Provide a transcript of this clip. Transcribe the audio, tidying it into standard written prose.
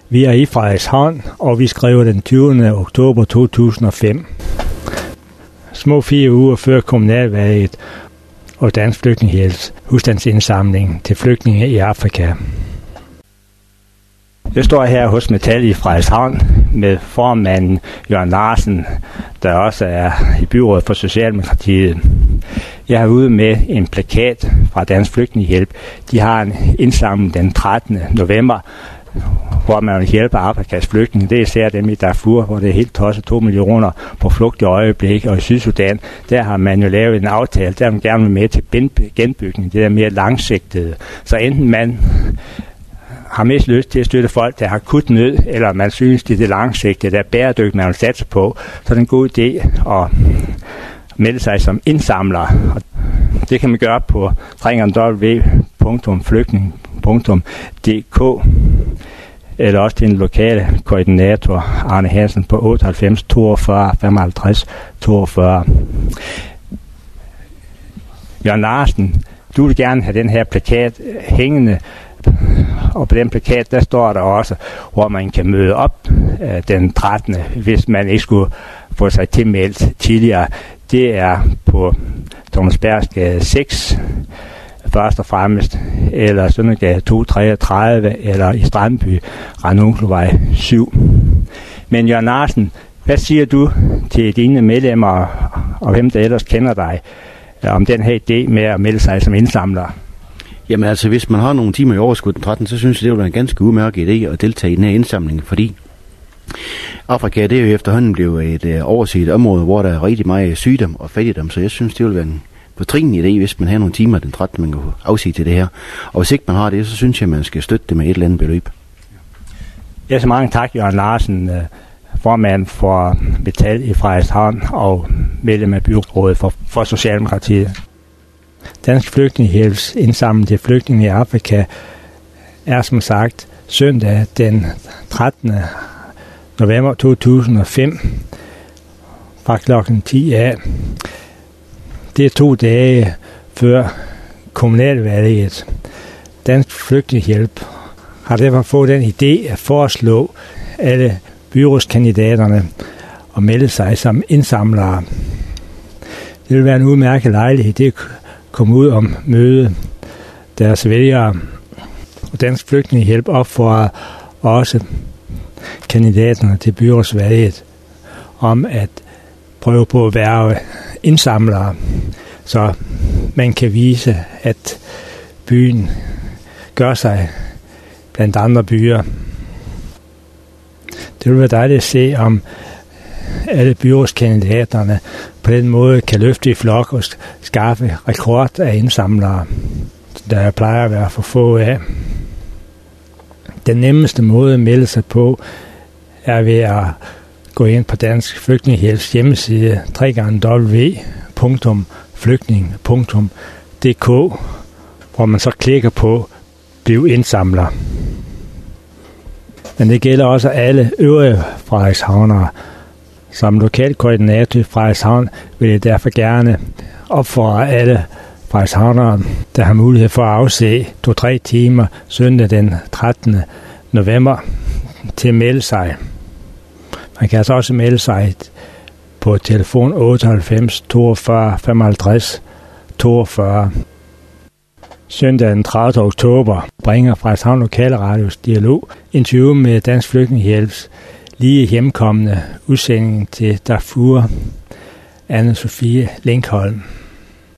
Vi er i Frederikshavn, og vi skriver den 20. oktober 2005. Små 4 uger før kommunalvalget og Dansk Flygtningehjælps husstandsindsamling til flygtninge i Afrika. Jeg står her hos Metal i Frederikshavn med formanden Jørgen Larsen, der også er i byrådet for Socialdemokratiet. Jeg er ude med en plakat fra Dansk Flygtningehjælp. De har en indsamling den 13. november, hvor man vil hjælpe Afrikas flygtninge. Det er især dem i Darfur, hvor det er helt tosset 2 millioner på flugt i øjeblik. Og i Sydsudan, der har man jo lavet en aftale, der man gerne vil med til genbygning. Det er mere langsigtede. Så enten man har mest lyst til at støtte folk, der har akut nød, eller man synes, det er det langsigtede, der er bæredygtigt, man vil satse på, så er det en god idé at melde sig som indsamler. Det kan man gøre på www.flygtning.dk eller også til en lokale koordinator, Arne Hansen, på 98 42 55 42. Jørgen Larsen, du vil gerne have den her plakat hængende, og på den plakat, der står der også, hvor man kan møde op den 13., hvis man ikke skulle få sig tilmeldt tidligere. Det er på Thomasbergsgade 6, først og fremmest, eller Søndergade 233, eller i Strandby, Ranunklovej 7. Men Jørgen Larsen, hvad siger du til dine medlemmer, og hvem der ellers kender dig, om den her idé med at melde sig som indsamler? Jamen altså, hvis man har nogle timer i overskud den 13., så synes jeg, det vil være en ganske udmærket idé at deltage i den her indsamling, fordi Afrika, det er jo efterhånden blevet et overset område, hvor der er rigtig meget sygdom og fattigdom, så jeg synes, det vil være en fortrinlig idé, hvis man har nogle timer den 13., man kan afsige til det her. Og hvis ikke man har det, så synes jeg, man skal støtte det med et eller andet beløb. Ja, så mange tak, Jørgen Larsen, formand for Metal i Frederikshavn og medlem af byrådet for Socialdemokratiet. Dansk Flygtningehjælps indsamling til flygtninge i Afrika er som sagt søndag den 13. november 2005 fra klokken 10 af. Det er 2 dage før kommunalvalget. Dansk Flygtningehjælp har derfor fået den idé at foreslå alle byrådskandidaterne at melde sig som indsamlere. Det vil være en udmærket lejlighed. Det komme ud og møde deres vælgere. Og Dansk Flygtningehjælp opfordrer også kandidaterne til byrådsvalget om at prøve på at være indsamlere, så man kan vise, at byen gør sig blandt andre byer. Det vil være dejligt at se, om alle byrådskandidaterne på den måde kan løfte i flok og skaffe rekord af indsamlere, der plejer at være for få af. Den nemmeste måde at melde sig på er ved at gå ind på Dansk Flygtningehjælps hjemmeside www.flygtning.dk, hvor man så klikker på Bliv indsamler. Men det gælder også alle øvrige frederikshavnere. Som lokal koordinator i Frederikshavn vil jeg derfor gerne opfordre alle frederikshavnere, der har mulighed for at afse 2-3 timer søndag den 13. november til at melde sig. Man kan altså også melde sig på telefon 98 42 55 42. Søndag den 30. oktober bringer Frederikshavn Lokalradios Dialog interview med Dansk Flygtningehjælps lige hjemkommende udsending til Darfur, Anne-Sophie Linkholm.